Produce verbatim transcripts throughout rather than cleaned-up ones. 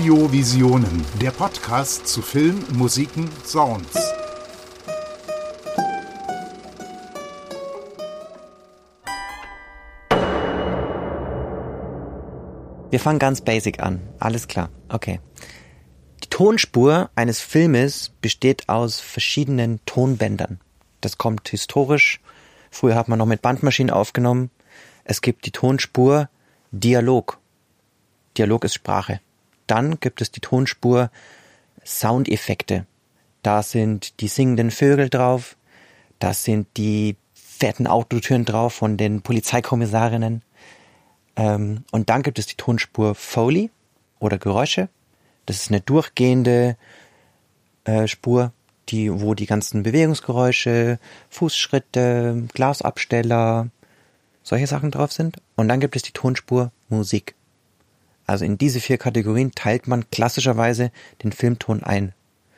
Audiovisionen, der Podcast zu Film, Musiken, Sounds. Wir fangen ganz basic an. Alles klar. Okay. Die Tonspur eines Filmes besteht aus verschiedenen Tonbändern. Das kommt historisch. Früher hat man noch mit Bandmaschinen aufgenommen. Es gibt die Tonspur Dialog. Dialog ist Sprache. Dann gibt es die Tonspur Soundeffekte. Da sind die singenden Vögel drauf. Da sind die fetten Autotüren drauf von den Polizeikommissarinnen. Ähm, und dann gibt es die Tonspur Foley oder Geräusche. Das ist eine durchgehende äh, Spur, die, wo die ganzen Bewegungsgeräusche, Fußschritte, Glasabsteller, solche Sachen drauf sind. Und dann gibt es die Tonspur Musik. Also in diese vier Kategorien teilt man klassischerweise den Filmton ein.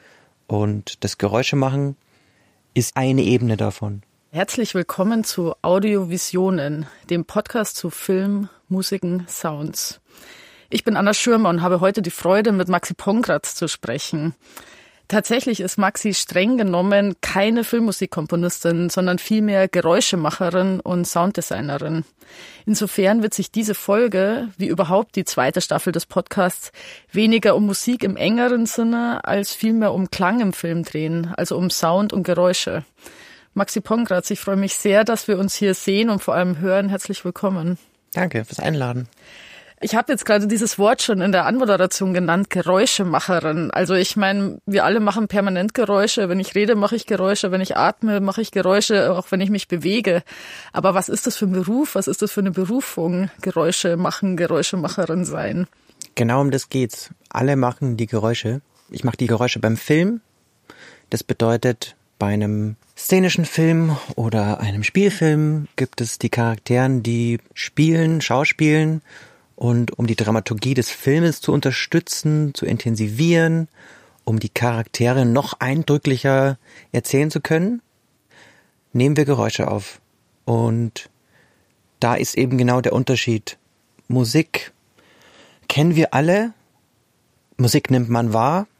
Und das Geräuschemachen ist eine Ebene davon. Herzlich willkommen zu Audiovisionen, dem Podcast zu Film, Musiken, Sounds. Ich bin Anna Schürmer und habe heute die Freude, mit Maxi Pongratz zu sprechen. Tatsächlich ist Maxi streng genommen keine Filmmusikkomponistin, sondern vielmehr Geräuschemacherin und Sounddesignerin. Insofern wird sich diese Folge, wie überhaupt die zweite Staffel des Podcasts, weniger um Musik im engeren Sinne als vielmehr um Klang im Film drehen, also um Sound und Geräusche. Maxi Pongratz, ich freue mich sehr, dass wir uns hier sehen und vor allem hören. Herzlich willkommen. Danke fürs Einladen. Ich habe jetzt gerade dieses Wort schon in der Anmoderation genannt, Geräuschemacherin. Also ich meine, wir alle machen permanent Geräusche. Wenn ich rede, mache ich Geräusche. Wenn ich atme, mache ich Geräusche, auch wenn ich mich bewege. Aber was ist das für ein Beruf? Was ist das für eine Berufung? Geräusche machen, Geräuschemacherin sein. Genau um das geht's. Alle machen die Geräusche. Ich mache die Geräusche beim Film. Das bedeutet, bei einem szenischen Film oder einem Spielfilm gibt es die Charakteren, die spielen, schauspielen. Und um die Dramaturgie des Filmes zu unterstützen, zu intensivieren, um die Charaktere noch eindrücklicher erzählen zu können, nehmen wir Geräusche auf. Und da ist eben genau der Unterschied. Musik kennen wir alle. Musik nimmt man wahr.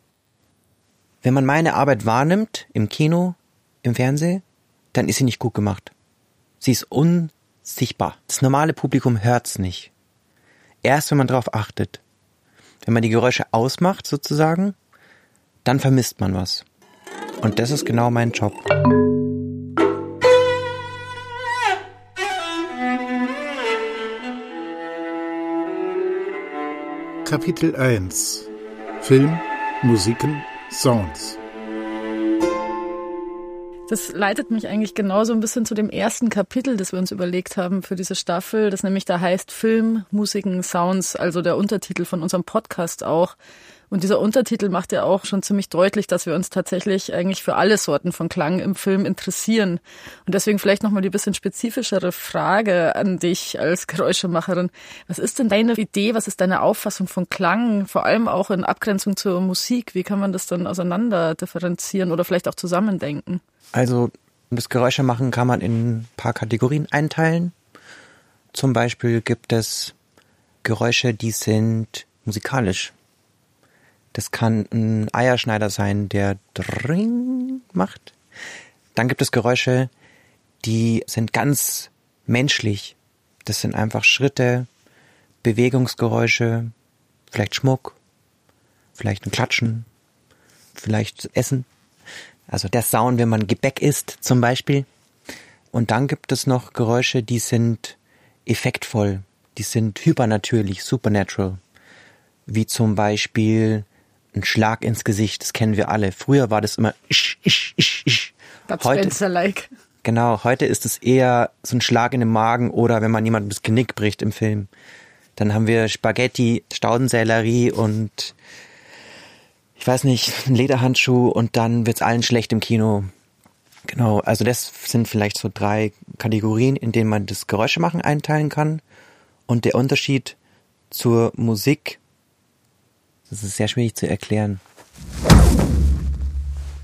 Wenn man meine Arbeit wahrnimmt, im Kino, im Fernsehen, dann ist sie nicht gut gemacht. Sie ist unsichtbar. Das normale Publikum hört's nicht. Erst wenn man darauf achtet, wenn man die Geräusche ausmacht sozusagen, dann vermisst man was. Und das ist genau mein Job. Kapitel eins. Film, Musiken, Sounds. Das leitet mich eigentlich genauso ein bisschen zu dem ersten Kapitel, das wir uns überlegt haben für diese Staffel, das nämlich da heißt Film, Musiken, Sounds, also der Untertitel von unserem Podcast auch. Und dieser Untertitel macht ja auch schon ziemlich deutlich, dass wir uns tatsächlich eigentlich für alle Sorten von Klang im Film interessieren. Und deswegen vielleicht nochmal die bisschen spezifischere Frage an dich als Geräuschemacherin. Was ist denn deine Idee, was ist deine Auffassung von Klang, vor allem auch in Abgrenzung zur Musik? Wie kann man das dann auseinander differenzieren oder vielleicht auch zusammendenken? Also das Geräuschemachen kann man in ein paar Kategorien einteilen. Zum Beispiel gibt es Geräusche, die sind musikalisch. Das kann ein Eierschneider sein, der Dring macht. Dann gibt es Geräusche, die sind ganz menschlich. Das sind einfach Schritte, Bewegungsgeräusche, vielleicht Schmuck, vielleicht ein Klatschen, vielleicht Essen. Also der Sound, wenn man Gebäck isst zum Beispiel. Und dann gibt es noch Geräusche, die sind effektvoll, die sind hypernatürlich, supernatural. Wie zum Beispiel ein Schlag ins Gesicht, das kennen wir alle. Früher war das immer isch, isch, isch, isch. Bud Spencer-like. Genau, heute ist es eher so ein Schlag in den Magen oder wenn man jemandem das Genick bricht im Film. Dann haben wir Spaghetti, Staudensellerie und ich weiß nicht, ein Lederhandschuh und dann wird's allen schlecht im Kino. Genau, also das sind vielleicht so drei Kategorien, in denen man das Geräuschemachen einteilen kann. Und der Unterschied zur Musik, das ist sehr schwierig zu erklären.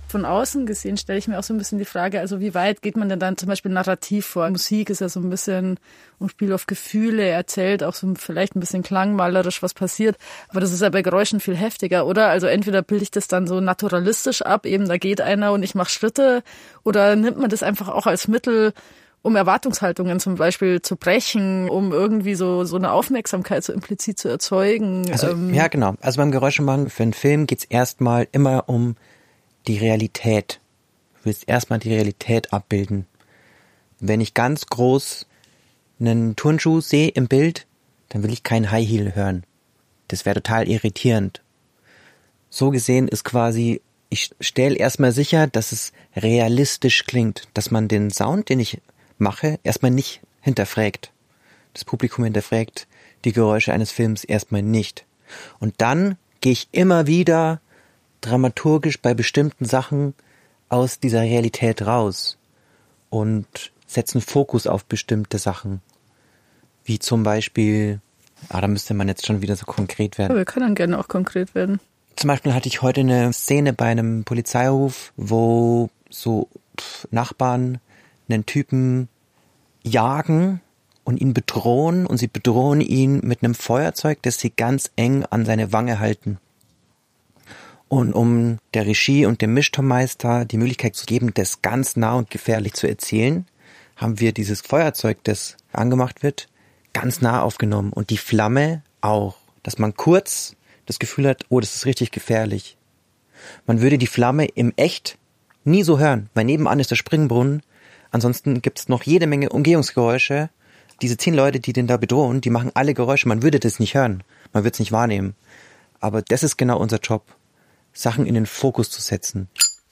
Von außen gesehen stelle ich mir auch so ein bisschen die Frage, also wie weit geht man denn dann zum Beispiel narrativ vor? Musik ist ja so ein bisschen ein Spiel auf Gefühle, erzählt auch so vielleicht ein bisschen klangmalerisch, was passiert. Aber das ist ja bei Geräuschen viel heftiger, oder? Also entweder bilde ich das dann so naturalistisch ab, eben da geht einer und ich mache Schritte, oder nimmt man das einfach auch als Mittel, um Erwartungshaltungen zum Beispiel zu brechen, um irgendwie so so eine Aufmerksamkeit so implizit zu erzeugen. Also, ähm, ja, genau. Also beim Geräuschemachen für einen Film geht's erstmal immer um die Realität. Du willst erstmal die Realität abbilden. Wenn ich ganz groß einen Turnschuh sehe im Bild, dann will ich kein High Heel hören. Das wäre total irritierend. So gesehen ist quasi, ich stelle erstmal sicher, dass es realistisch klingt, dass man den Sound, den ich mache, erstmal nicht hinterfragt. Das Publikum hinterfragt die Geräusche eines Films erstmal nicht. Und dann gehe ich immer wieder dramaturgisch bei bestimmten Sachen aus dieser Realität raus und setze einen Fokus auf bestimmte Sachen. Wie zum Beispiel, ah, da müsste man jetzt schon wieder so konkret werden. Ja, wir können gerne auch konkret werden. Zum Beispiel hatte ich heute eine Szene bei einem Polizeiruf, wo so pff, Nachbarn einen Typen jagen und ihn bedrohen und sie bedrohen ihn mit einem Feuerzeug, das sie ganz eng an seine Wange halten. Und um der Regie und dem Mischtonmeister die Möglichkeit zu geben, das ganz nah und gefährlich zu erzählen, haben wir dieses Feuerzeug, das angemacht wird, ganz nah aufgenommen und die Flamme auch, dass man kurz das Gefühl hat, oh, das ist richtig gefährlich. Man würde die Flamme im Echt nie so hören, weil nebenan ist der Springbrunnen. Ansonsten gibt's noch jede Menge Umgehungsgeräusche. Diese zehn Leute, die den da bedrohen, die machen alle Geräusche. Man würde das nicht hören, man würde es nicht wahrnehmen. Aber das ist genau unser Job, Sachen in den Fokus zu setzen.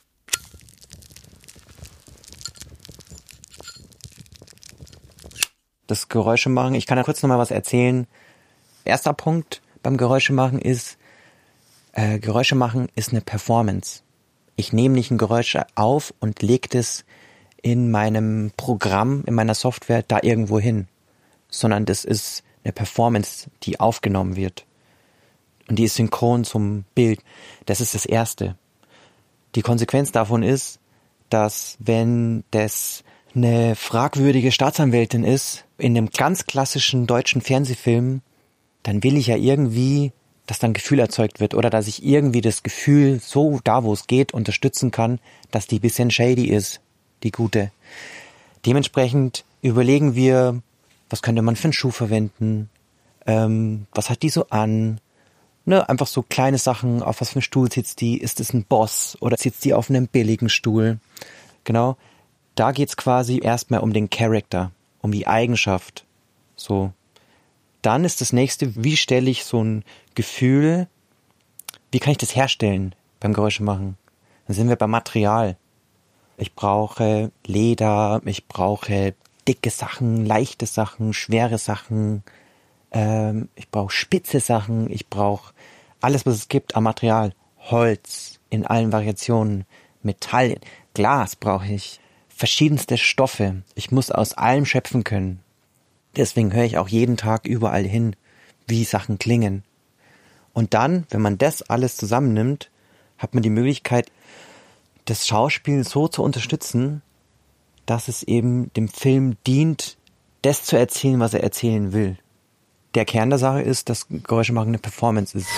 Das Geräuschemachen, ich kann da kurz nochmal was erzählen. Erster Punkt beim Geräuschemachen ist, äh, Geräuschemachen ist eine Performance. Ich nehme nicht ein Geräusch auf und lege das in meinem Programm, in meiner Software da irgendwo hin, sondern das ist eine Performance, die aufgenommen wird. Und die ist synchron zum Bild. Das ist das Erste. Die Konsequenz davon ist, dass wenn das eine fragwürdige Staatsanwältin ist, in einem ganz klassischen deutschen Fernsehfilm, dann will ich ja irgendwie, dass dann Gefühl erzeugt wird oder dass ich irgendwie das Gefühl so da, wo es geht, unterstützen kann, dass die ein bisschen shady ist, die Gute. Dementsprechend überlegen wir, was könnte man für einen Schuh verwenden, ähm, was hat die so an, ne, einfach so kleine Sachen, auf was für einen Stuhl sitzt die, ist es ein Boss oder sitzt die auf einem billigen Stuhl, genau. Da geht's quasi erstmal um den Charakter, um die Eigenschaft, so. Dann ist das nächste, wie stelle ich so ein Gefühl, wie kann ich das herstellen beim Geräuschemachen? Dann sind wir beim Material. Ich brauche Leder, ich brauche dicke Sachen, leichte Sachen, schwere Sachen, ähm, ich brauche spitze Sachen, ich brauche alles, was es gibt an Material. Holz in allen Variationen, Metall, Glas brauche ich, verschiedenste Stoffe. Ich muss aus allem schöpfen können. Deswegen höre ich auch jeden Tag überall hin, wie Sachen klingen. Und dann, wenn man das alles zusammennimmt, hat man die Möglichkeit, das Schauspiel so zu unterstützen, dass es eben dem Film dient, das zu erzählen, was er erzählen will. Der Kern der Sache ist, dass Geräuschemachen eine Performance ist.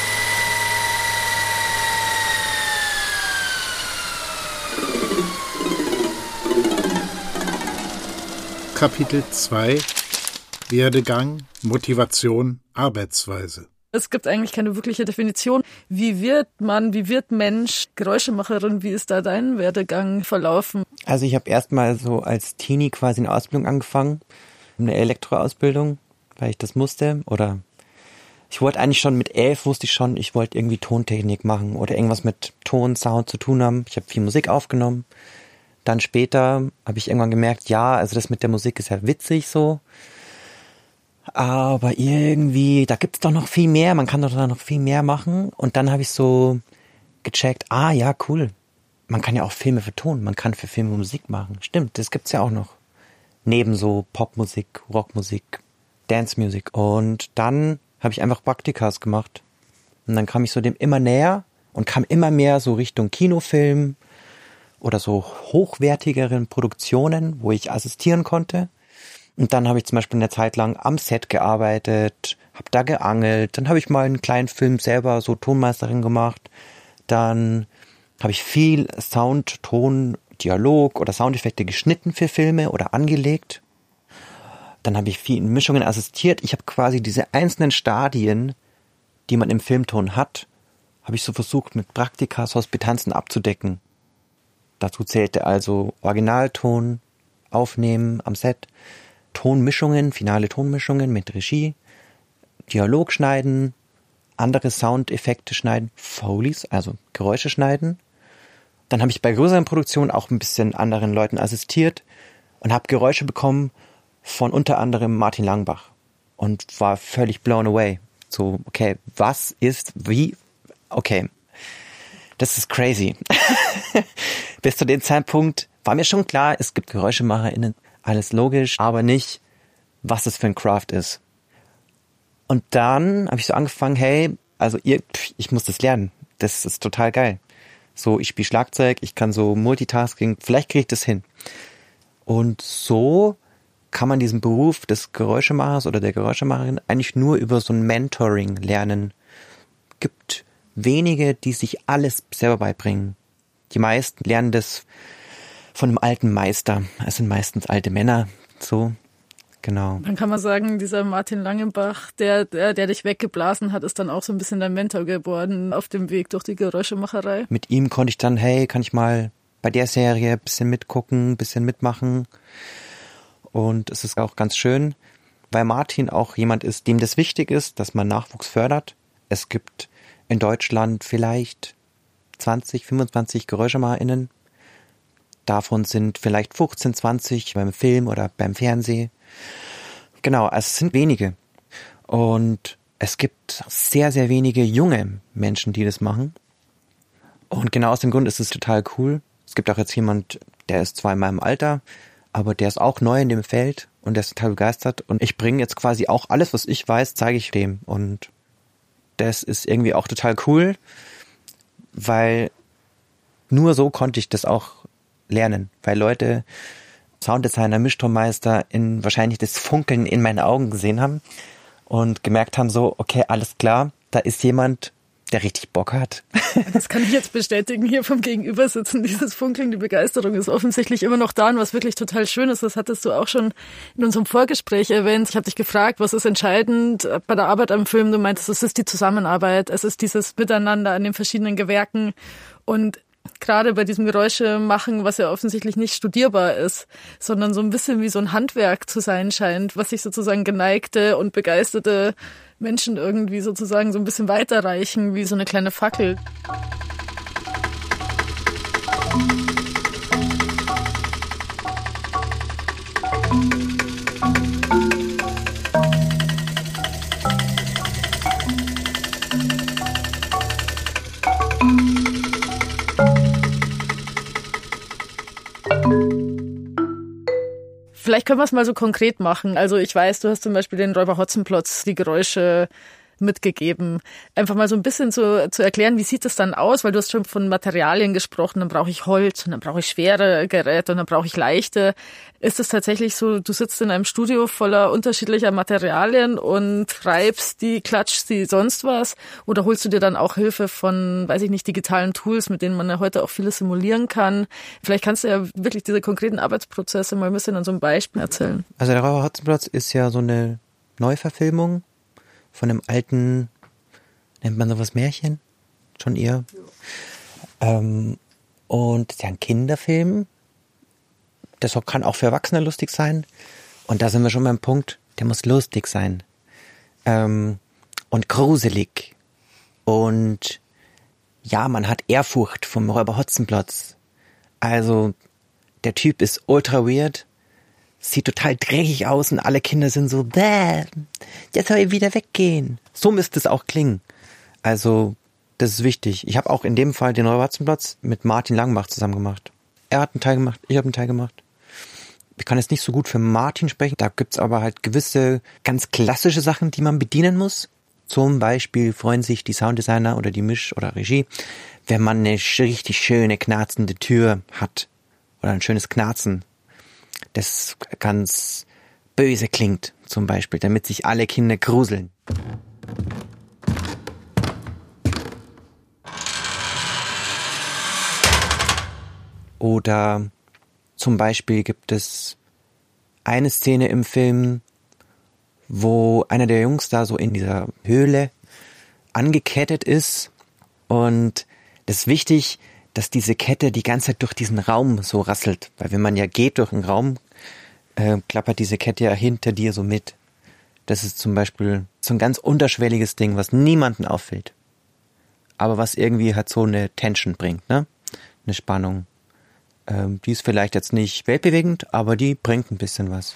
Kapitel zwei Werdegang, Motivation, Arbeitsweise. Es gibt eigentlich keine wirkliche Definition. Wie wird man, wie wird Mensch Geräuschemacherin? Wie ist da dein Werdegang verlaufen? Also ich habe erstmal so als Teenie quasi eine Ausbildung angefangen, eine Elektroausbildung, weil ich das musste. Oder ich wollte eigentlich schon mit elf, wusste ich schon, ich wollte irgendwie Tontechnik machen oder irgendwas mit Ton, Sound zu tun haben. Ich habe viel Musik aufgenommen. Dann später habe ich irgendwann gemerkt, ja, also das mit der Musik ist ja witzig so. Aber irgendwie, da gibt's doch noch viel mehr, man kann doch da noch viel mehr machen. Und dann habe ich so gecheckt, ah ja, cool, man kann ja auch Filme vertonen, man kann für Filme Musik machen. Stimmt, das gibt's ja auch noch. Neben so Popmusik, Rockmusik, Dancemusik. Und dann habe ich einfach Praktikas gemacht. Und dann kam ich so dem immer näher und kam immer mehr so Richtung Kinofilm, oder so hochwertigeren Produktionen, wo ich assistieren konnte. Und dann habe ich zum Beispiel eine Zeit lang am Set gearbeitet, habe da geangelt. Dann habe ich mal einen kleinen Film selber so Tonmeisterin gemacht. Dann habe ich viel Sound, Ton, Dialog oder Soundeffekte geschnitten für Filme oder angelegt. Dann habe ich viel in Mischungen assistiert. Ich habe quasi diese einzelnen Stadien, die man im Filmton hat, habe ich so versucht mit Praktika, Hospitanzen abzudecken. Dazu zählte also Originalton, Aufnehmen am Set, Tonmischungen, finale Tonmischungen mit Regie, Dialog schneiden, andere Soundeffekte schneiden, Foleys, also Geräusche schneiden. Dann habe ich bei größeren Produktionen auch ein bisschen anderen Leuten assistiert und habe Geräusche bekommen von unter anderem Martin Langenbach und war völlig blown away. So, okay, was ist, wie, okay, das ist crazy. Bis zu dem Zeitpunkt war mir schon klar, es gibt GeräuschemacherInnen, alles logisch, aber nicht, was es für ein Craft ist. Und dann habe ich so angefangen, hey, also ihr, ich muss das lernen, das ist total geil. So, ich spiele Schlagzeug, ich kann so Multitasking, vielleicht kriege ich das hin. Und so kann man diesen Beruf des Geräuschemachers oder der Geräuschemacherin eigentlich nur über so ein Mentoring lernen. Gibt wenige, die sich alles selber beibringen. Die meisten lernen das von einem alten Meister. Es sind meistens alte Männer, so, genau. Dann kann man sagen, dieser Martin Langenbach, der, der, der dich weggeblasen hat, ist dann auch so ein bisschen dein Mentor geworden auf dem Weg durch die Geräuschemacherei. Mit ihm konnte ich dann, hey, kann ich mal bei der Serie ein bisschen mitgucken, ein bisschen mitmachen. Und es ist auch ganz schön, weil Martin auch jemand ist, dem das wichtig ist, dass man Nachwuchs fördert. Es gibt in Deutschland vielleicht zwanzig, fünfundzwanzig GeräuschemacherInnen. Davon sind vielleicht fünfzehn, zwanzig beim Film oder beim Fernsehen. Genau, also es sind wenige. Und es gibt sehr, sehr wenige junge Menschen, die das machen. Und genau aus dem Grund ist es total cool. Es gibt auch jetzt jemand, der ist zwar in meinem Alter, aber der ist auch neu in dem Feld und der ist total begeistert. Und ich bringe jetzt quasi auch alles, was ich weiß, zeige ich dem. Und das ist irgendwie auch total cool, weil nur so konnte ich das auch lernen. Weil Leute, Sounddesigner, Mischtonmeister, in wahrscheinlich das Funkeln in meinen Augen gesehen haben und gemerkt haben so, okay, alles klar, da ist jemand, der richtig Bock hat. Das kann ich jetzt bestätigen, hier vom Gegenübersitzen. Dieses Funkeln, die Begeisterung ist offensichtlich immer noch da und was wirklich total schön ist, das hattest du auch schon in unserem Vorgespräch erwähnt. Ich habe dich gefragt, was ist entscheidend bei der Arbeit am Film? Du meintest, es ist die Zusammenarbeit, es ist dieses Miteinander an den verschiedenen Gewerken und gerade bei diesem Geräuschemachen, was ja offensichtlich nicht studierbar ist, sondern so ein bisschen wie so ein Handwerk zu sein scheint, was sich sozusagen geneigte und begeisterte Menschen irgendwie sozusagen so ein bisschen weiterreichen, wie so eine kleine Fackel. Vielleicht können wir es mal so konkret machen. Also ich weiß, du hast zum Beispiel den Räuber Hotzenplotz die Geräusche mitgegeben. Einfach mal so ein bisschen zu, zu erklären, wie sieht das dann aus? Weil du hast schon von Materialien gesprochen, dann brauche ich Holz und dann brauche ich schwere Geräte und dann brauche ich leichte. Ist es tatsächlich so, du sitzt in einem Studio voller unterschiedlicher Materialien und reibst die, klatschst die, sonst was? Oder holst du dir dann auch Hilfe von, weiß ich nicht, digitalen Tools, mit denen man ja heute auch vieles simulieren kann? Vielleicht kannst du ja wirklich diese konkreten Arbeitsprozesse mal ein bisschen an so einem Beispiel erzählen. Also der Räuber Hotzenplotz ist ja so eine Neuverfilmung von einem alten, nennt man sowas Märchen? Schon eher. Ja. Ähm, und es ist ja ein Kinderfilm. Das kann auch für Erwachsene lustig sein. Und da sind wir schon beim Punkt, der muss lustig sein. Ähm, und gruselig. Und ja, man hat Ehrfurcht vom Räuber Hotzenplotz. Also, der Typ ist ultra weird. Sieht total dreckig aus und alle Kinder sind so, bäh, jetzt soll er wieder weggehen. So müsste es auch klingen. Also, das ist wichtig. Ich habe auch in dem Fall den Räuber Hotzenplotz mit Martin Langenbach zusammen gemacht. Er hat einen Teil gemacht, ich habe einen Teil gemacht. Ich kann jetzt nicht so gut für Martin sprechen, da gibt's aber halt gewisse ganz klassische Sachen, die man bedienen muss. Zum Beispiel freuen sich die Sounddesigner oder die Misch- oder Regie, wenn man eine richtig schöne knarzende Tür hat oder ein schönes Knarzen, das ganz böse klingt zum Beispiel, damit sich alle Kinder gruseln. Oder zum Beispiel gibt es eine Szene im Film, wo einer der Jungs da so in dieser Höhle angekettet ist und das ist wichtig, dass diese Kette die ganze Zeit durch diesen Raum so rasselt, weil wenn man ja geht durch einen Raum, äh, klappert diese Kette ja hinter dir so mit. Das ist zum Beispiel so ein ganz unterschwelliges Ding, was niemanden auffällt, aber was irgendwie halt so eine Tension bringt, ne? Eine Spannung. Ähm, die ist vielleicht jetzt nicht weltbewegend, aber die bringt ein bisschen was.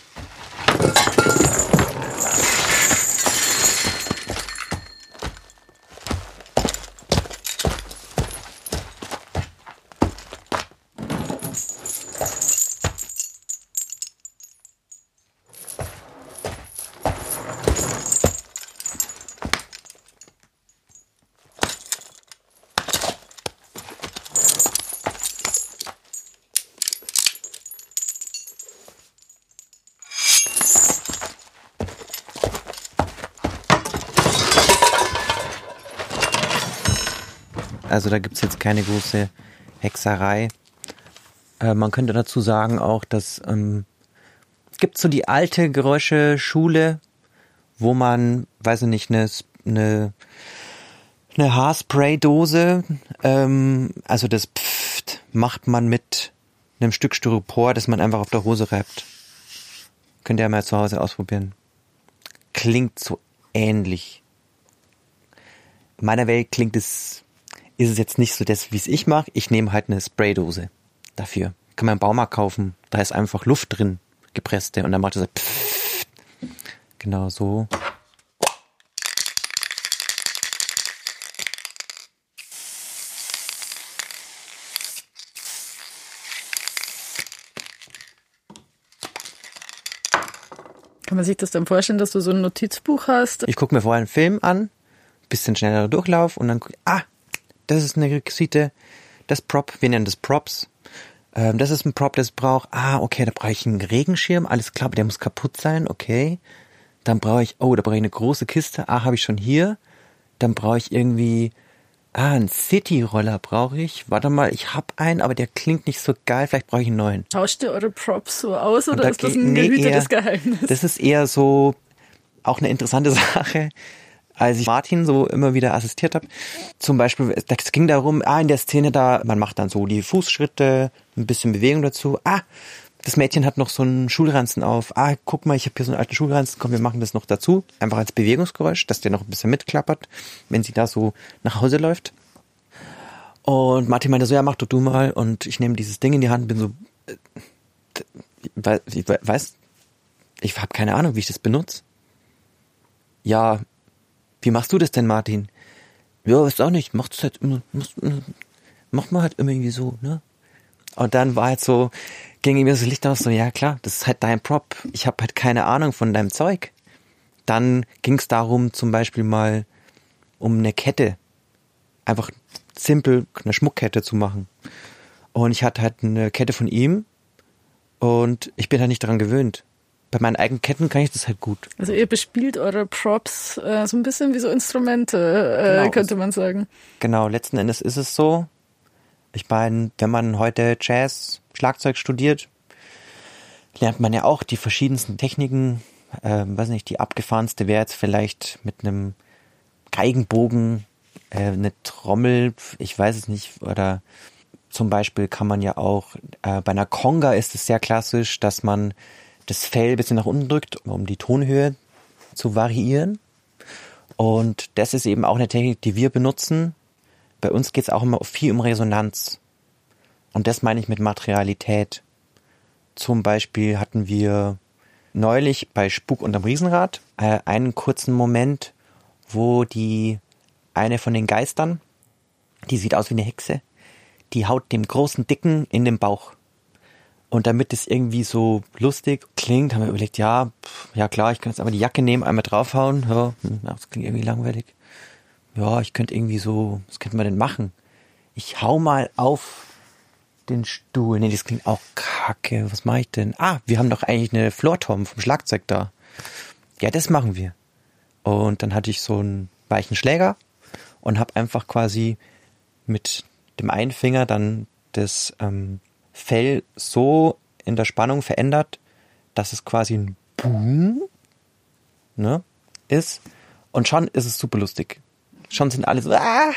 Also da gibt's jetzt keine große Hexerei. Äh, man könnte dazu sagen auch, dass ähm, es gibt so die alte Geräuscheschule, wo man, weiß ich nicht, eine, eine, eine Haarspray-Dose, ähm, also das Pfft macht man mit einem Stück Styropor, das man einfach auf der Hose reibt. Könnt ihr ja mal zu Hause ausprobieren. Klingt so ähnlich. In meiner Welt klingt es ist es jetzt nicht so das, wie es ich mache. Ich nehme halt eine Spraydose dafür. Kann man im Baumarkt kaufen. Da ist einfach Luft drin, gepresste. Und dann macht er so pfff. Genau so. Kann man sich das dann vorstellen, dass du so ein Notizbuch hast? Ich gucke mir vorher einen Film an, bisschen schneller Durchlauf und dann gucke ich, ah, das ist eine Requisite, das Prop, wir nennen das Props. Ähm, das ist ein Prop, das ich brauche. Ah, okay, da brauche ich einen Regenschirm, alles klar, aber der muss kaputt sein, okay. Dann brauche ich, oh, da brauche ich eine große Kiste, ah, habe ich schon hier. Dann brauche ich irgendwie, ah, einen City-Roller brauche ich. Warte mal, ich habe einen, aber der klingt nicht so geil, vielleicht brauche ich einen neuen. Tauscht ihr eure Props so aus oder da ist das geht, ein nee, gehütetes eher, Geheimnis? Das ist eher so auch eine interessante Sache. Als ich Martin so immer wieder assistiert habe, zum Beispiel, es ging darum, ah, in der Szene da, man macht dann so die Fußschritte, ein bisschen Bewegung dazu, ah, das Mädchen hat noch so einen Schulranzen auf, ah, guck mal, ich habe hier so einen alten Schulranzen, komm, wir machen das noch dazu, einfach als Bewegungsgeräusch, dass der noch ein bisschen mitklappert, wenn sie da so nach Hause läuft. Und Martin meinte so, ja, mach doch du mal, und ich nehme dieses Ding in die Hand und bin so, äh, ich weiß, ich habe keine Ahnung, wie ich das benutze. Ja, wie machst du das denn, Martin? Ja, weiß auch nicht. Machst halt immer, macht man halt immer irgendwie so, ne? Und dann war halt so, ging mir das Licht aus, so, ja klar, das ist halt dein Prop. Ich habe halt keine Ahnung von deinem Zeug. Dann ging es darum, zum Beispiel mal um eine Kette. Einfach simpel eine Schmuckkette zu machen. Und ich hatte halt eine Kette von ihm und ich bin halt nicht daran gewöhnt. Bei meinen eigenen Ketten kann ich das halt gut. Also ihr bespielt eure Props äh, so ein bisschen wie so Instrumente, äh, genau, könnte man sagen. Genau, letzten Endes ist es so. Ich meine, wenn man heute Jazz, Schlagzeug studiert, lernt man ja auch die verschiedensten Techniken. Ähm, weiß nicht, die abgefahrenste wäre jetzt vielleicht mit einem Geigenbogen, äh, eine Trommel, ich weiß es nicht, oder zum Beispiel kann man ja auch, äh, bei einer Conga ist es sehr klassisch, dass man das Fell ein bisschen nach unten drückt, um die Tonhöhe zu variieren. Und das ist eben auch eine Technik, die wir benutzen. Bei uns geht es auch immer viel um Resonanz. Und das meine ich mit Materialität. Zum Beispiel hatten wir neulich bei Spuk unterm Riesenrad äh, einen kurzen Moment, wo die eine von den Geistern, die sieht aus wie eine Hexe, die haut dem großen Dicken in den Bauch. Und damit es irgendwie so lustig klingt, haben wir überlegt, ja, pff, ja klar, ich kann jetzt einfach die Jacke nehmen, einmal draufhauen. Ja, das klingt irgendwie langweilig. Ja, ich könnte irgendwie so, was könnte man denn machen? Ich hau mal auf den Stuhl. Nee, das klingt auch kacke. Was mache ich denn? Ah, wir haben doch eigentlich eine Floor-Tom vom Schlagzeug da. Ja, das machen wir. Und dann hatte ich so einen weichen Schläger und habe einfach quasi mit dem einen Finger dann das ähm, Fell so in der Spannung verändert, dass es quasi ein Boom, ne, ist. Und schon ist es super lustig. Schon sind alle so, ah,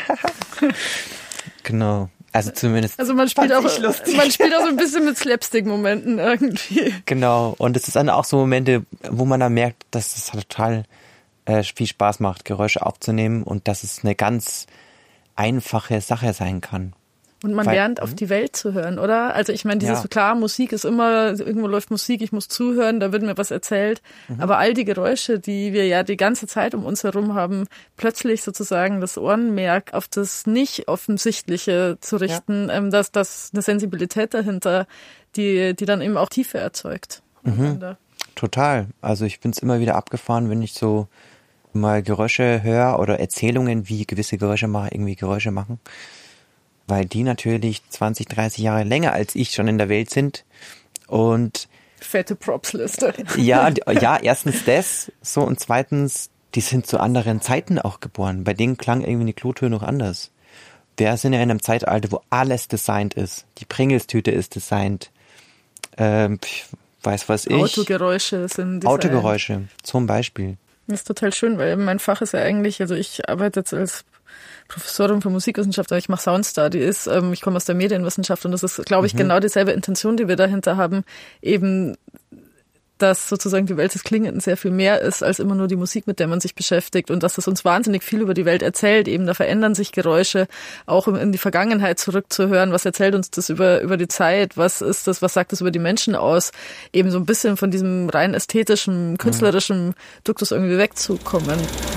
genau. Also zumindest. Also man spielt auch, man spielt auch so ein bisschen mit Slapstick-Momenten irgendwie. Genau. Und es ist dann auch so Momente, wo man dann merkt, dass es total äh, viel Spaß macht, Geräusche aufzunehmen und dass es eine ganz einfache Sache sein kann. Und man Weil, lernt, auf die Welt zu hören, oder? Also ich meine, dieses, ja. klar, Musik ist immer, irgendwo läuft Musik, ich muss zuhören, da wird mir was erzählt. Mhm. Aber all die Geräusche, die wir ja die ganze Zeit um uns herum haben, plötzlich sozusagen das Ohrenmerk auf das Nicht-Offensichtliche zu richten, ja. ähm, dass das eine Sensibilität dahinter, die, die dann eben auch Tiefe erzeugt. Mhm. Total. Also ich bin's immer wieder abgefahren, wenn ich so mal Geräusche höre oder Erzählungen, wie gewisse Geräusche machen, irgendwie Geräusche machen. Weil die natürlich zwanzig, dreißig Jahre länger als ich schon in der Welt sind. Und fette Props-Liste. Ja, ja, erstens das, so, und zweitens, die sind zu anderen Zeiten auch geboren. Bei denen klang irgendwie eine Klotür noch anders. Wir sind ja in einem Zeitalter, wo alles designt ist. Die Pringles-Tüte ist designt. Ähm, weiß was ich. Autogeräusche sind designt. Autogeräusche, zum Beispiel. Das ist total schön, weil mein Fach ist ja eigentlich, also ich arbeite jetzt als Professorin für Musikwissenschaft, aber ich mache Soundstudies, ähm, ich komme aus der Medienwissenschaft und das ist, glaube ich, mhm. genau dieselbe Intention, die wir dahinter haben, eben, dass sozusagen die Welt des Klingenden sehr viel mehr ist, als immer nur die Musik, mit der man sich beschäftigt und dass das uns wahnsinnig viel über die Welt erzählt, eben da verändern sich Geräusche, auch in die Vergangenheit zurückzuhören, was erzählt uns das über, über die Zeit, was ist das, was sagt das über die Menschen aus, eben so ein bisschen von diesem rein ästhetischen, künstlerischen mhm. Duktus irgendwie wegzukommen.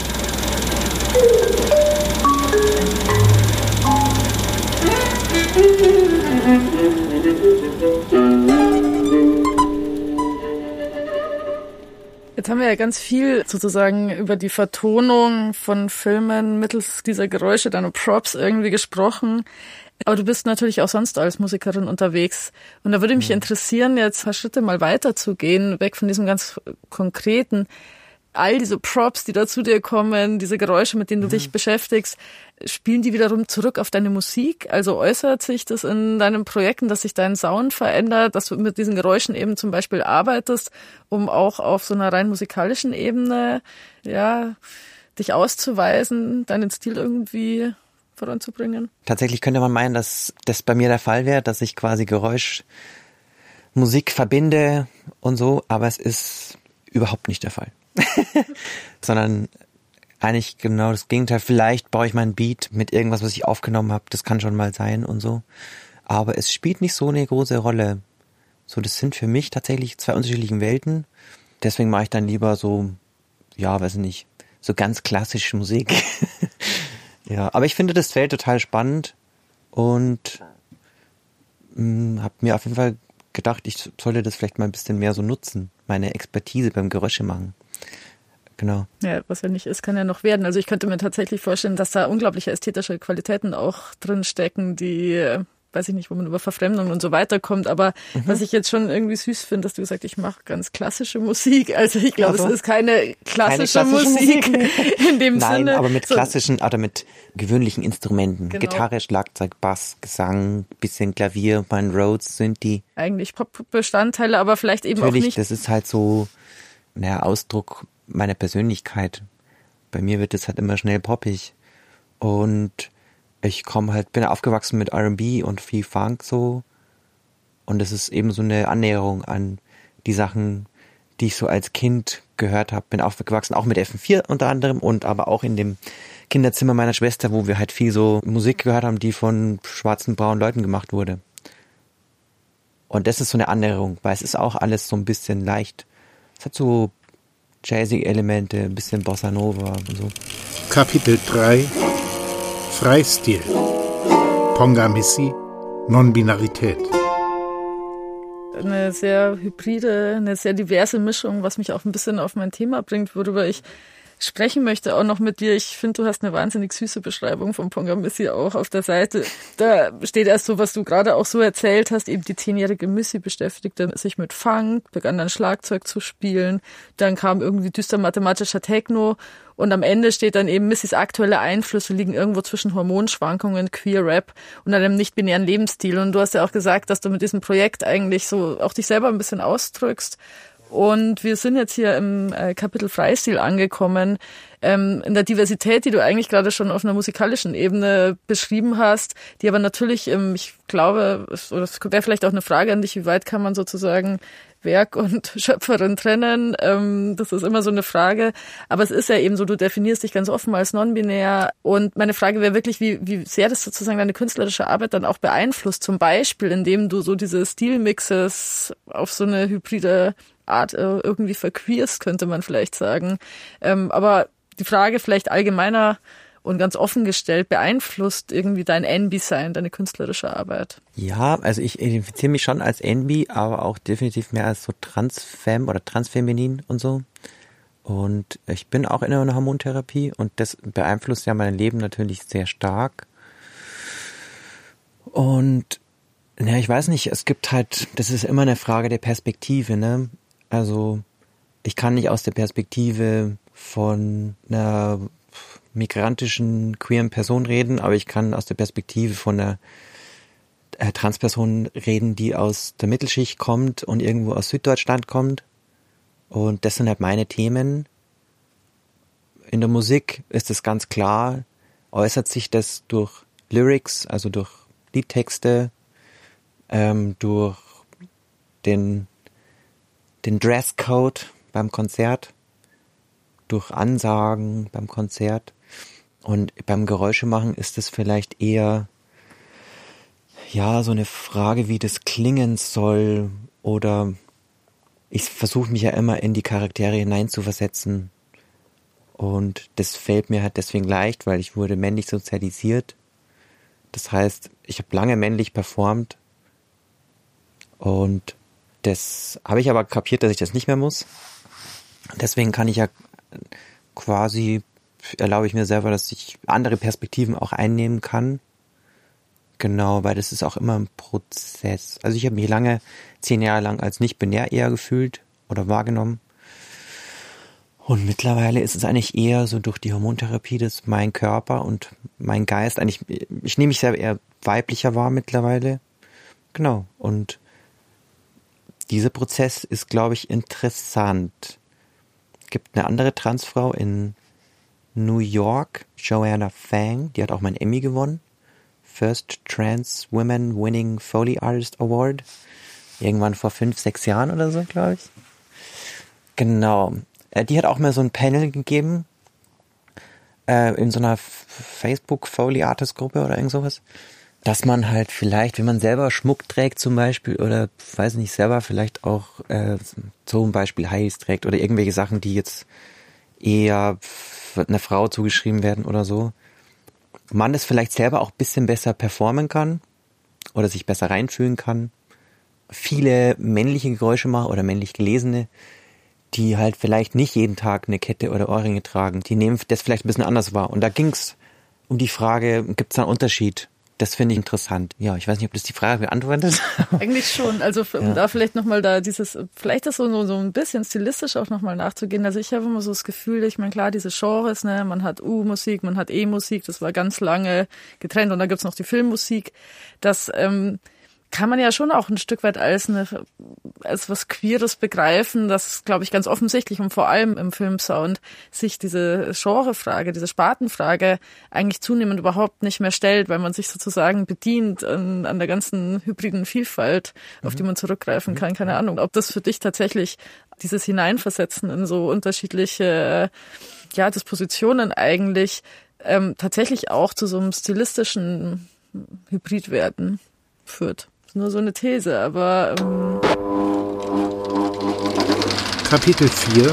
Jetzt haben wir ja ganz viel sozusagen über die Vertonung von Filmen mittels dieser Geräusche, deiner Props irgendwie gesprochen. Aber du bist natürlich auch sonst als Musikerin unterwegs. Und da würde mich mhm. interessieren, jetzt ein paar Schritte mal weiter zu gehen, weg von diesem ganz Konkreten. All diese Props, die da zu dir kommen, diese Geräusche, mit denen du mhm. dich beschäftigst, spielen die wiederum zurück auf deine Musik? Also äußert sich das in deinen Projekten, dass sich dein Sound verändert, dass du mit diesen Geräuschen eben zum Beispiel arbeitest, um auch auf so einer rein musikalischen Ebene, ja, dich auszuweisen, deinen Stil irgendwie voranzubringen? Tatsächlich könnte man meinen, dass das bei mir der Fall wäre, dass ich quasi Geräusch, Musik verbinde und so, aber es ist überhaupt nicht der Fall. Sondern eigentlich genau das Gegenteil. Vielleicht baue ich meinen Beat mit irgendwas, was ich aufgenommen habe. Das kann schon mal sein und so. Aber es spielt nicht so eine große Rolle. So, das sind für mich tatsächlich zwei unterschiedliche Welten. Deswegen mache ich dann lieber so, ja, weiß ich nicht, so ganz klassische Musik. Ja, aber ich finde das Feld total spannend und mh, habe mir auf jeden Fall gedacht, ich sollte das vielleicht mal ein bisschen mehr so nutzen, meine Expertise beim Geräusche machen. Genau. Ja, was ja nicht ist, kann ja noch werden. Also ich könnte mir tatsächlich vorstellen, dass da unglaubliche ästhetische Qualitäten auch drin stecken, die, weiß ich nicht, wo man über Verfremdung und so weiter kommt. Aber mhm. was ich jetzt schon irgendwie süß finde, dass du gesagt hast, ich mache ganz klassische Musik. Also ich glaube, also, es ist keine klassische, keine klassische Musik, Musik in dem Nein, Sinne. Nein, aber mit so, klassischen oder mit gewöhnlichen Instrumenten. Genau. Gitarre, Schlagzeug, Bass, Gesang, bisschen Klavier, mein Rhodes, Synthi. Eigentlich Pop-Bestandteile, aber vielleicht eben Natürlich, auch nicht. Das ist halt so, naja, Ausdruck meiner Persönlichkeit. Bei mir wird es halt immer schnell poppig. Und ich komme halt, bin aufgewachsen mit R and B und viel Funk so. Und es ist eben so eine Annäherung an die Sachen, die ich so als Kind gehört habe. Bin aufgewachsen, auch mit F M vier unter anderem und aber auch in dem Kinderzimmer meiner Schwester, wo wir halt viel so Musik gehört haben, die von schwarzen, braunen Leuten gemacht wurde. Und das ist so eine Annäherung, weil es ist auch alles so ein bisschen leicht. Es hat so jazzige Elemente, ein bisschen Bossa Nova und so. Kapitel drei Freistil. Pongamisi, Non-Binarität. eine sehr hybride, eine sehr diverse Mischung, was mich auch ein bisschen auf mein Thema bringt, worüber ich sprechen möchte auch noch mit dir. Ich finde, du hast eine wahnsinnig süße Beschreibung von Ponga-Missy auch auf der Seite. Da steht erst so, was du gerade auch so erzählt hast, eben die zehnjährige Missy beschäftigte sich mit Funk, begann dann Schlagzeug zu spielen, dann kam irgendwie düster mathematischer Techno und am Ende steht dann eben, Missys aktuelle Einflüsse liegen irgendwo zwischen Hormonschwankungen, Queer Rap und einem nicht-binären Lebensstil. Und du hast ja auch gesagt, dass du mit diesem Projekt eigentlich so auch dich selber ein bisschen ausdrückst. Und wir sind jetzt hier im äh, Kapitel Freistil angekommen, ähm, in der Diversität, die du eigentlich gerade schon auf einer musikalischen Ebene beschrieben hast, die aber natürlich, ähm, ich glaube, es, oder es wäre vielleicht auch eine Frage an dich, wie weit kann man sozusagen Werk und Schöpferin trennen? Ähm, das ist immer so eine Frage. Aber es ist ja eben so, du definierst dich ganz offen als non-binär. Und meine Frage wäre wirklich, wie, wie sehr das sozusagen deine künstlerische Arbeit dann auch beeinflusst. Zum Beispiel, indem du so diese Stilmixes auf so eine hybride Art äh, irgendwie verqueerst, könnte man vielleicht sagen. Ähm, aber die Frage vielleicht allgemeiner und ganz offen gestellt, beeinflusst irgendwie dein N B-Sein, deine künstlerische Arbeit? Ja, also ich identifiziere mich schon als N B, aber auch definitiv mehr als so Transfem oder Transfeminin und so. Und ich bin auch in einer Hormontherapie und das beeinflusst ja mein Leben natürlich sehr stark. Und ja, ich weiß nicht, es gibt halt, das ist immer eine Frage der Perspektive, ne? Also ich kann nicht aus der Perspektive von einer migrantischen, queeren Person reden, aber ich kann aus der Perspektive von einer äh, Transperson reden, die aus der Mittelschicht kommt und irgendwo aus Süddeutschland kommt. Und das sind halt meine Themen. In der Musik ist es ganz klar, äußert sich das durch Lyrics, also durch Liedtexte, ähm, durch den den Dresscode beim Konzert, durch Ansagen beim Konzert. Und beim Geräuschemachen ist es vielleicht eher, ja, so eine Frage, wie das klingen soll. Oder ich versuche mich ja immer in die Charaktere hineinzuversetzen. Und das fällt mir halt deswegen leicht, weil ich wurde männlich sozialisiert. Das heißt, ich habe lange männlich performt. Und das habe ich aber kapiert, dass ich das nicht mehr muss. Deswegen kann ich ja quasi, erlaube ich mir selber, dass ich andere Perspektiven auch einnehmen kann. Genau, weil das ist auch immer ein Prozess. Also ich habe mich lange, zehn Jahre lang als nicht-binär eher gefühlt oder wahrgenommen. Und mittlerweile ist es eigentlich eher so durch die Hormontherapie, dass mein Körper und mein Geist, eigentlich, ich nehme mich selber eher weiblicher wahr mittlerweile. Genau, und dieser Prozess ist, glaube ich, interessant. Es gibt eine andere Transfrau in New York, Joanna Fang, die hat auch meinen Emmy gewonnen. First Trans Women Winning Foley Artist Award. Irgendwann vor fünf, sechs Jahren oder so, glaube ich. Genau. Die hat auch mal so ein Panel gegeben, äh, in so einer Facebook Foley Artist Gruppe oder irgend sowas. Dass man halt vielleicht, wenn man selber Schmuck trägt zum Beispiel oder, weiß nicht, selber vielleicht auch äh, zum Beispiel Heils trägt oder irgendwelche Sachen, die jetzt eher einer Frau zugeschrieben werden oder so, man das vielleicht selber auch ein bisschen besser performen kann oder sich besser reinfühlen kann. Viele männliche Geräuschemacher oder männlich gelesene, die halt vielleicht nicht jeden Tag eine Kette oder Ohrringe tragen, die nehmen das vielleicht ein bisschen anders wahr. Und da ging's um die Frage, gibt es da einen Unterschied? Das finde ich interessant. Ja, ich weiß nicht, ob das die Frage beantwortet. Eigentlich schon. Also um ja. da vielleicht nochmal da dieses, vielleicht das so, so ein bisschen stilistisch auch nochmal nachzugehen. Also ich habe immer so das Gefühl, ich meine klar, diese Genres, ne, man hat U-Musik, man hat E-Musik, das war ganz lange getrennt und dann gibt's noch die Filmmusik. Das ähm, kann man ja schon auch ein Stück weit als eine als was Queeres begreifen, das glaube ich ganz offensichtlich und vor allem im Filmsound sich diese Genrefrage, diese Spartenfrage eigentlich zunehmend überhaupt nicht mehr stellt, weil man sich sozusagen bedient an, an der ganzen hybriden Vielfalt, mhm. auf die man zurückgreifen kann. Keine Ahnung, ob das für dich tatsächlich dieses Hineinversetzen in so unterschiedliche ja Dispositionen eigentlich ähm, tatsächlich auch zu so einem stilistischen Hybridwerden führt. Nur so eine These, aber ähm Kapitel vier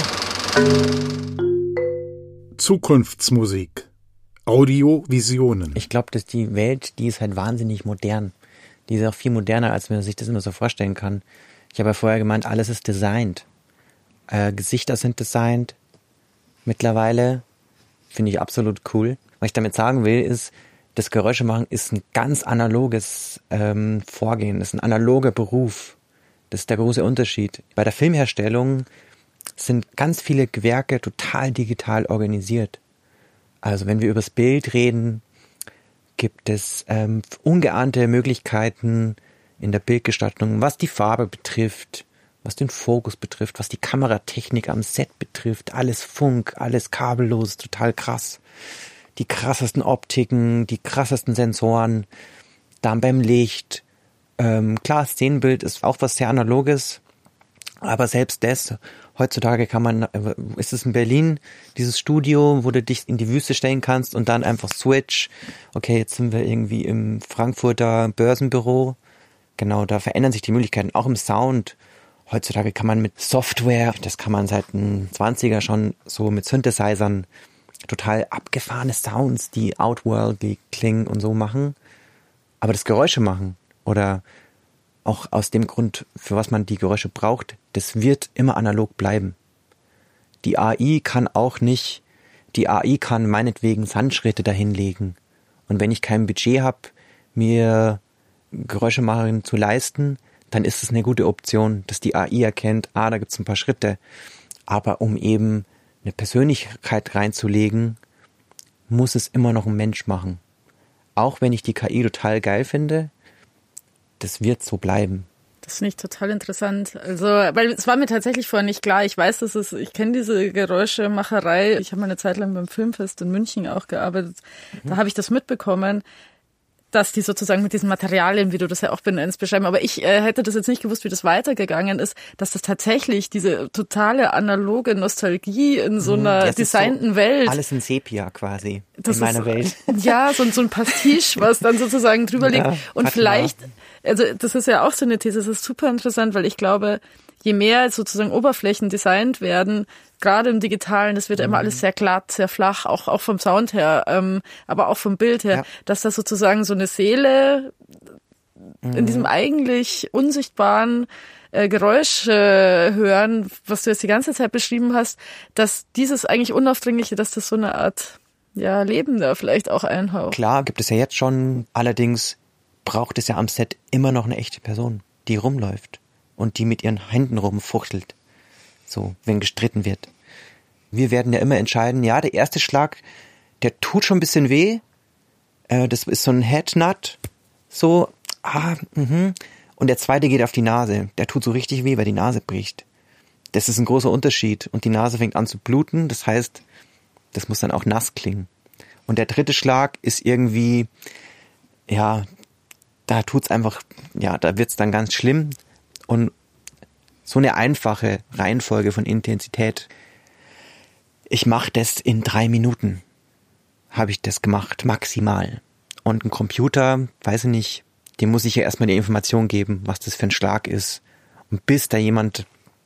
Zukunftsmusik Audiovisionen. Ich glaube, dass die Welt, die ist halt wahnsinnig modern. Die ist auch viel moderner, als man sich das immer so vorstellen kann. Ich habe ja vorher gemeint, alles ist designt. Äh, Gesichter sind designt. Mittlerweile finde ich absolut cool. Was ich damit sagen will, ist, das Geräuschemachen ist ein ganz analoges ähm, Vorgehen. Das ist ein analoger Beruf. Das ist der große Unterschied. Bei der Filmherstellung sind ganz viele Gewerke total digital organisiert. Also wenn wir über das Bild reden, gibt es ähm, ungeahnte Möglichkeiten in der Bildgestaltung, was die Farbe betrifft, was den Fokus betrifft, was die Kameratechnik am Set betrifft. Alles Funk, alles kabellos, total krass. Die krassesten Optiken, die krassesten Sensoren, dann beim Licht. Ähm, klar, Szenenbild ist auch was sehr Analoges, aber selbst das, heutzutage kann man, ist es in Berlin, dieses Studio, wo du dich in die Wüste stellen kannst und dann einfach switch. Okay, jetzt sind wir irgendwie im Frankfurter Börsenbüro. Genau, da verändern sich die Möglichkeiten, auch im Sound. Heutzutage kann man mit Software, das kann man seit den zwanziger schon so mit Synthesizern, total abgefahrene Sounds, die outworldly klingen und so machen. Aber das Geräusche machen oder auch aus dem Grund, für was man die Geräusche braucht, das wird immer analog bleiben. Die A I kann auch nicht, die A I kann meinetwegen Sandschritte dahinlegen. Und wenn ich kein Budget habe, mir Geräuschemacherin zu leisten, dann ist es eine gute Option, dass die A I erkennt, ah, da gibt's ein paar Schritte. Aber um eben eine Persönlichkeit reinzulegen, muss es immer noch ein Mensch machen. Auch wenn ich die K I total geil finde, das wird so bleiben. Das finde ich total interessant. Also, weil es war mir tatsächlich vorher nicht klar. Ich weiß, dass es, ich kenne diese Geräuschemacherei. Ich habe mal eine Zeit lang beim Filmfest in München auch gearbeitet. Mhm. Da habe ich das mitbekommen, dass die sozusagen mit diesen Materialien, wie du das ja auch benennst, beschreiben. Aber ich äh, hätte das jetzt nicht gewusst, wie das weitergegangen ist, dass das tatsächlich diese totale analoge Nostalgie in so einer das designten so Welt. Alles in Sepia quasi, das in meiner ist, Welt. Ja, so, so ein Pastiche, was dann sozusagen drüber liegt. Ja, und vielleicht, also das ist ja auch so eine These, das ist super interessant, weil ich glaube, je mehr sozusagen Oberflächen designt werden, gerade im Digitalen, das wird mhm. immer alles sehr glatt, sehr flach, auch auch vom Sound her, ähm, aber auch vom Bild her, ja. dass da sozusagen so eine Seele mhm. in diesem eigentlich unsichtbaren äh, Geräusch äh, hören, was du jetzt die ganze Zeit beschrieben hast, dass dieses eigentlich Unaufdringliche, dass das so eine Art ja Leben da vielleicht auch einhaucht. Klar, gibt es ja jetzt schon, allerdings braucht es ja am Set immer noch eine echte Person, die rumläuft und die mit ihren Händen rumfuchtelt. So, wenn gestritten wird. Wir werden ja immer entscheiden, ja, der erste Schlag, der tut schon ein bisschen weh. Äh, das ist so ein Headnut. So, ah, mhm. Und der zweite geht auf die Nase. Der tut so richtig weh, weil die Nase bricht. Das ist ein großer Unterschied. Und die Nase fängt an zu bluten. Das heißt, das muss dann auch nass klingen. Und der dritte Schlag ist irgendwie, ja, da tut's einfach, ja, da wird's dann ganz schlimm. Und so eine einfache Reihenfolge von Intensität. Ich mache das in drei Minuten. Habe ich das gemacht, maximal. Und ein Computer, weiß ich nicht, dem muss ich ja erstmal die Information geben, was das für ein Schlag ist. Und bis da jemand,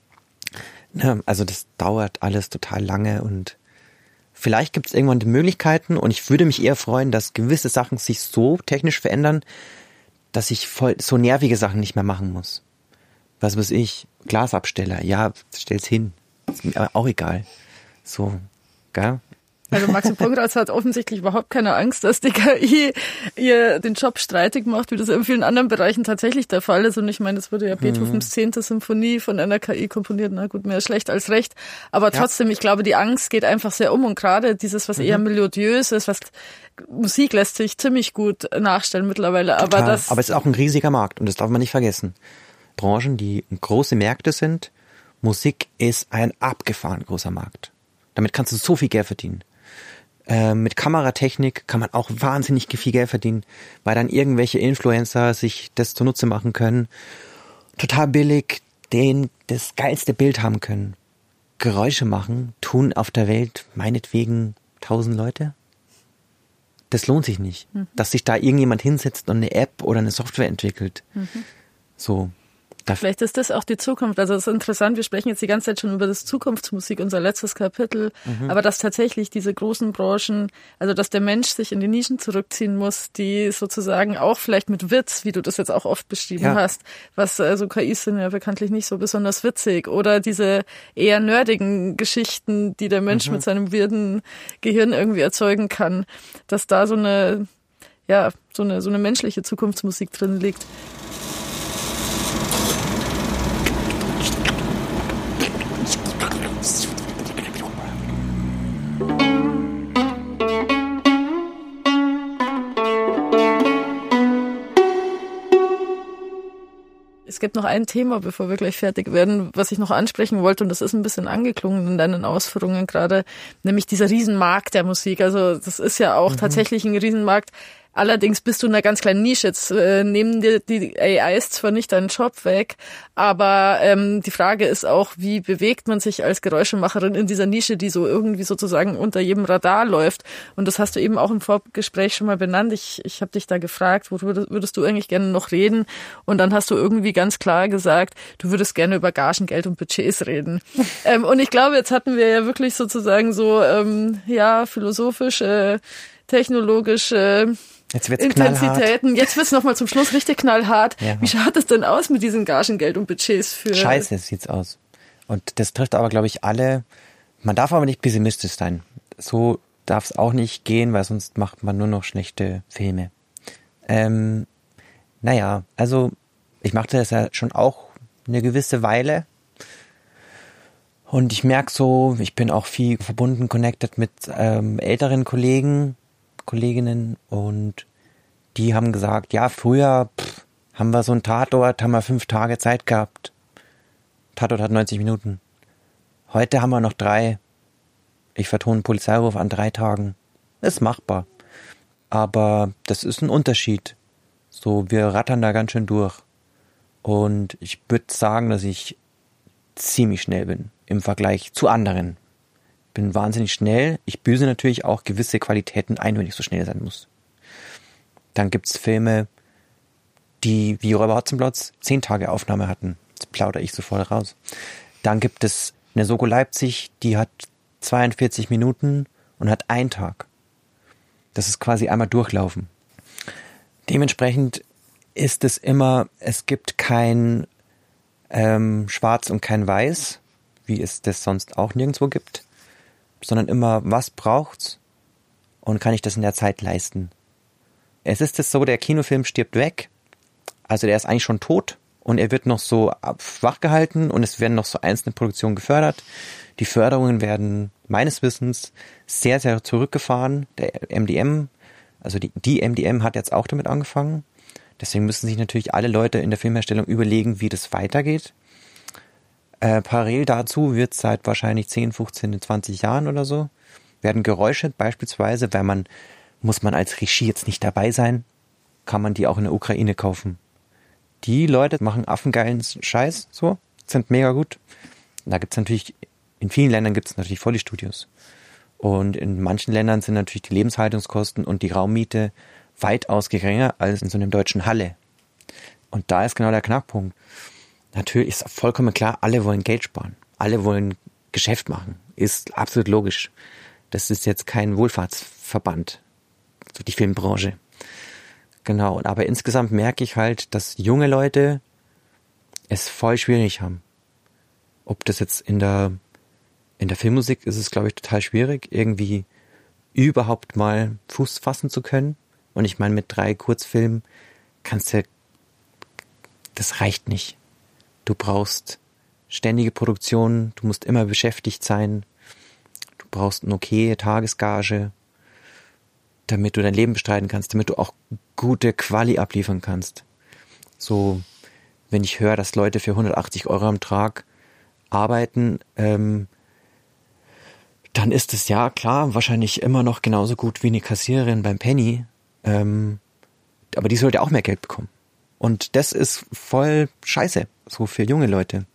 ne, also das dauert alles total lange und vielleicht gibt es irgendwann die Möglichkeiten und ich würde mich eher freuen, dass gewisse Sachen sich so technisch verändern, dass ich voll so nervige Sachen nicht mehr machen muss. Was weiß ich, Glasabsteller, ja, stell's hin. Ist mir auch egal. So, gell? Also Maxi Pongratz hat offensichtlich überhaupt keine Angst, dass die K I ihr den Job streitig macht, wie das in vielen anderen Bereichen tatsächlich der Fall ist. Und ich meine, es wurde ja Beethovens zehnte Symphonie von einer K I komponiert. Na gut, mehr schlecht als recht. Aber trotzdem, ja. Ich glaube, die Angst geht einfach sehr um. Und gerade dieses, was mhm. eher melodiös ist, was Musik lässt sich ziemlich gut nachstellen mittlerweile. Aber, das Aber es ist auch ein riesiger Markt und das darf man nicht vergessen. Branchen, die große Märkte sind, Musik ist ein abgefahren großer Markt. Damit kannst du so viel Geld verdienen. Äh, mit Kameratechnik kann man auch wahnsinnig viel Geld verdienen, weil dann irgendwelche Influencer sich das zunutze machen können. Total billig, den das geilste Bild haben können. Geräusche machen, tun auf der Welt meinetwegen tausend Leute. Das lohnt sich nicht. Mhm. Dass sich da irgendjemand hinsetzt und eine App oder eine Software entwickelt. Mhm. So. Vielleicht ist das auch die Zukunft. Also es ist interessant, wir sprechen jetzt die ganze Zeit schon über das Zukunftsmusik, unser letztes Kapitel, mhm. aber dass tatsächlich diese großen Branchen, also dass der Mensch sich in die Nischen zurückziehen muss, die sozusagen auch vielleicht mit Witz, wie du das jetzt auch oft beschrieben ja. hast, was also K Is sind ja bekanntlich nicht so besonders witzig, oder diese eher nerdigen Geschichten, die der Mensch mhm. mit seinem weirden Gehirn irgendwie erzeugen kann, dass da so eine, ja, so eine, so eine menschliche Zukunftsmusik drin liegt. Es gibt noch ein Thema, bevor wir gleich fertig werden, was ich noch ansprechen wollte, und das ist ein bisschen angeklungen in deinen Ausführungen gerade, nämlich dieser Riesenmarkt der Musik. Also das ist ja auch mhm. tatsächlich ein Riesenmarkt. Allerdings bist du in einer ganz kleinen Nische. Jetzt äh, nehmen dir die A Is zwar nicht deinen Job weg, aber ähm, die Frage ist auch, wie bewegt man sich als Geräuschemacherin in dieser Nische, die so irgendwie sozusagen unter jedem Radar läuft. Und das hast du eben auch im Vorgespräch schon mal benannt. Ich, ich habe dich da gefragt, worüber würdest du eigentlich gerne noch reden? Und dann hast du irgendwie ganz klar gesagt, du würdest gerne über Gagengeld und Budgets reden. ähm, und ich glaube, jetzt hatten wir ja wirklich sozusagen so ähm, ja philosophische, technologische Jetzt wird's Intensitäten. Knallhart. Jetzt wird's nochmal zum Schluss richtig knallhart. Ja. Wie schaut es denn aus mit diesen Gagengeld und Budgets für... Scheiße sieht's aus. Und das trifft aber, glaube ich, alle. Man darf aber nicht pessimistisch sein. So darf es auch nicht gehen, weil sonst macht man nur noch schlechte Filme. Ähm, naja, also ich machte das ja schon auch eine gewisse Weile. Und ich merke so, ich bin auch viel verbunden, connected mit ähm, älteren Kollegen, Kolleginnen, und die haben gesagt, ja, früher pff, haben wir so einen Tatort, haben wir fünf Tage Zeit gehabt. Tatort hat neunzig Minuten. Heute haben wir noch drei. Ich vertone einen Polizeiruf an drei Tagen. Ist machbar. Aber das ist ein Unterschied. So, wir rattern da ganz schön durch. Und ich würde sagen, dass ich ziemlich schnell bin im Vergleich zu anderen. Bin wahnsinnig schnell. Ich büße natürlich auch gewisse Qualitäten ein, wenn ich so schnell sein muss. Dann gibt's Filme, die wie Räuber Hotzenplotz zehn Tage Aufnahme hatten. Das plaudere ich sofort raus. Dann gibt es eine Soko Leipzig, die hat zweiundvierzig Minuten und hat einen Tag. Das ist quasi einmal durchlaufen. Dementsprechend ist es immer, es gibt kein ähm, Schwarz und kein Weiß, wie es das sonst auch nirgendwo gibt, sondern immer, was braucht's und kann ich das in der Zeit leisten. Es ist es so, der Kinofilm stirbt weg, also der ist eigentlich schon tot und er wird noch so wachgehalten und es werden noch so einzelne Produktionen gefördert. Die Förderungen werden meines Wissens sehr, sehr zurückgefahren. Der M D M, also die, die M D M hat jetzt auch damit angefangen. Deswegen müssen sich natürlich alle Leute in der Filmherstellung überlegen, wie das weitergeht. Äh, parallel dazu wird seit wahrscheinlich zehn, fünfzehn, zwanzig Jahren oder so, werden Geräusche beispielsweise, weil man, muss man als Regie jetzt nicht dabei sein, kann man die auch in der Ukraine kaufen. Die Leute machen affengeilen Scheiß, so, sind mega gut. Da gibt's natürlich, in vielen Ländern gibt es natürlich Folli-Studios. Und in manchen Ländern sind natürlich die Lebenshaltungskosten und die Raummiete weitaus geringer als in so einem deutschen Halle. Und da ist genau der Knackpunkt. Natürlich ist vollkommen klar, alle wollen Geld sparen. Alle wollen Geschäft machen. Ist absolut logisch. Das ist jetzt kein Wohlfahrtsverband. So die Filmbranche. Genau. Aber insgesamt merke ich halt, dass junge Leute es voll schwierig haben. Ob das jetzt in der, in der Filmmusik ist es, glaube ich, total schwierig, irgendwie überhaupt mal Fuß fassen zu können. Und ich meine, mit drei Kurzfilmen kannst du, das reicht nicht. Du brauchst ständige Produktion, du musst immer beschäftigt sein, du brauchst eine okaye Tagesgage, damit du dein Leben bestreiten kannst, damit du auch gute Quali abliefern kannst. So, wenn ich höre, dass Leute für hundertachtzig Euro am Tag arbeiten, ähm, dann ist es ja klar, wahrscheinlich immer noch genauso gut wie eine Kassiererin beim Penny, ähm, aber die sollte auch mehr Geld bekommen. Und das ist voll scheiße, so für junge Leute.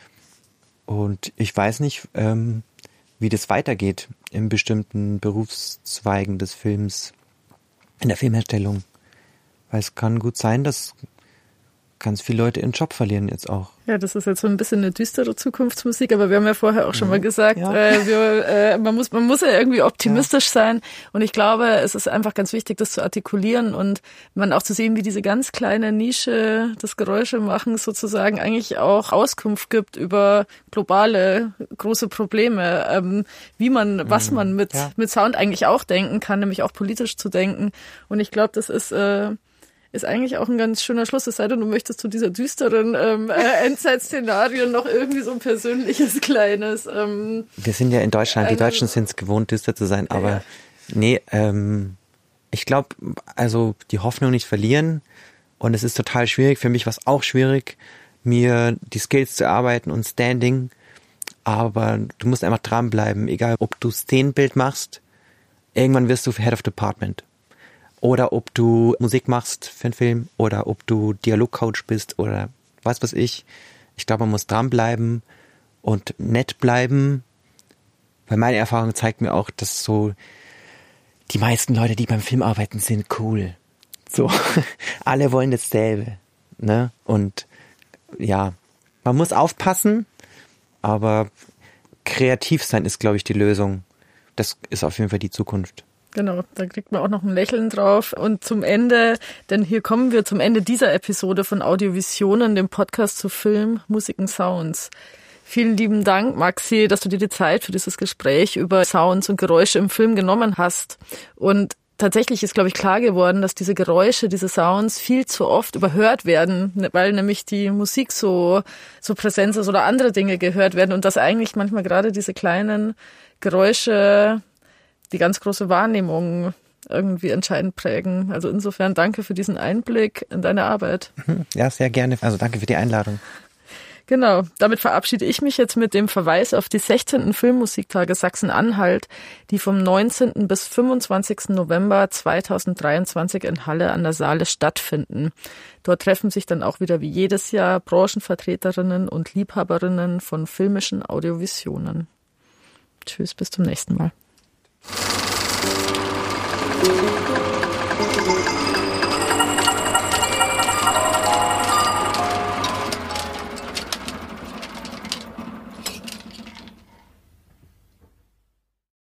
Und ich weiß nicht, ähm, wie das weitergeht in bestimmten Berufszweigen des Films, in der Filmherstellung. Weil es kann gut sein, dass ganz viele Leute ihren Job verlieren jetzt auch. Ja, das ist jetzt so ein bisschen eine düstere Zukunftsmusik, aber wir haben ja vorher auch schon mal gesagt, ja. äh, wir, äh, man muss man muss ja irgendwie optimistisch ja. sein und ich glaube, es ist einfach ganz wichtig, das zu artikulieren und man auch zu sehen, wie diese ganz kleine Nische des Geräuschemachens sozusagen eigentlich auch Auskunft gibt über globale große Probleme, ähm, wie man, was man mit ja. mit Sound eigentlich auch denken kann, nämlich auch politisch zu denken und ich glaube, das ist äh, ist eigentlich auch ein ganz schöner Schluss, es sei denn, du möchtest zu dieser düsteren ähm, äh, Endzeit-Szenario noch irgendwie so ein persönliches kleines... Ähm, Wir sind ja in Deutschland, die ähm, Deutschen sind es gewohnt, düster zu sein, aber ja. nee, ähm, ich glaube, also die Hoffnung nicht verlieren und es ist total schwierig, für mich war es auch schwierig, mir die Skills zu erarbeiten und Standing, aber du musst einfach dranbleiben, egal ob du Szenenbild machst, irgendwann wirst du Head of Department. Oder ob du Musik machst für einen Film oder ob du Dialogcoach bist oder was weiß ich. Ich glaube, man muss dranbleiben und nett bleiben, weil meine Erfahrung zeigt mir auch, dass so die meisten Leute, die beim Film arbeiten, sind cool. So, alle wollen dasselbe, ne? Und ja, man muss aufpassen, aber kreativ sein ist, glaube ich, die Lösung. Das ist auf jeden Fall die Zukunft. Genau, da kriegt man auch noch ein Lächeln drauf. Und zum Ende, denn hier kommen wir zum Ende dieser Episode von Audiovisionen, dem Podcast zu Film, Musiken, Sounds. Vielen lieben Dank, Maxi, dass du dir die Zeit für dieses Gespräch über Sounds und Geräusche im Film genommen hast. Und tatsächlich ist, glaube ich, klar geworden, dass diese Geräusche, diese Sounds viel zu oft überhört werden, weil nämlich die Musik so, so präsent ist oder andere Dinge gehört werden und dass eigentlich manchmal gerade diese kleinen Geräusche die ganz große Wahrnehmung irgendwie entscheidend prägen. Also insofern danke für diesen Einblick in deine Arbeit. Ja, sehr gerne. Also danke für die Einladung. Genau, damit verabschiede ich mich jetzt mit dem Verweis auf die sechzehnten Filmmusiktage Sachsen-Anhalt, die vom neunzehnten bis fünfundzwanzigsten November zweitausenddreiundzwanzig in Halle an der Saale stattfinden. Dort treffen sich dann auch wieder wie jedes Jahr Branchenvertreterinnen und Liebhaberinnen von filmischen Audiovisionen. Tschüss, bis zum nächsten Mal. Thank you.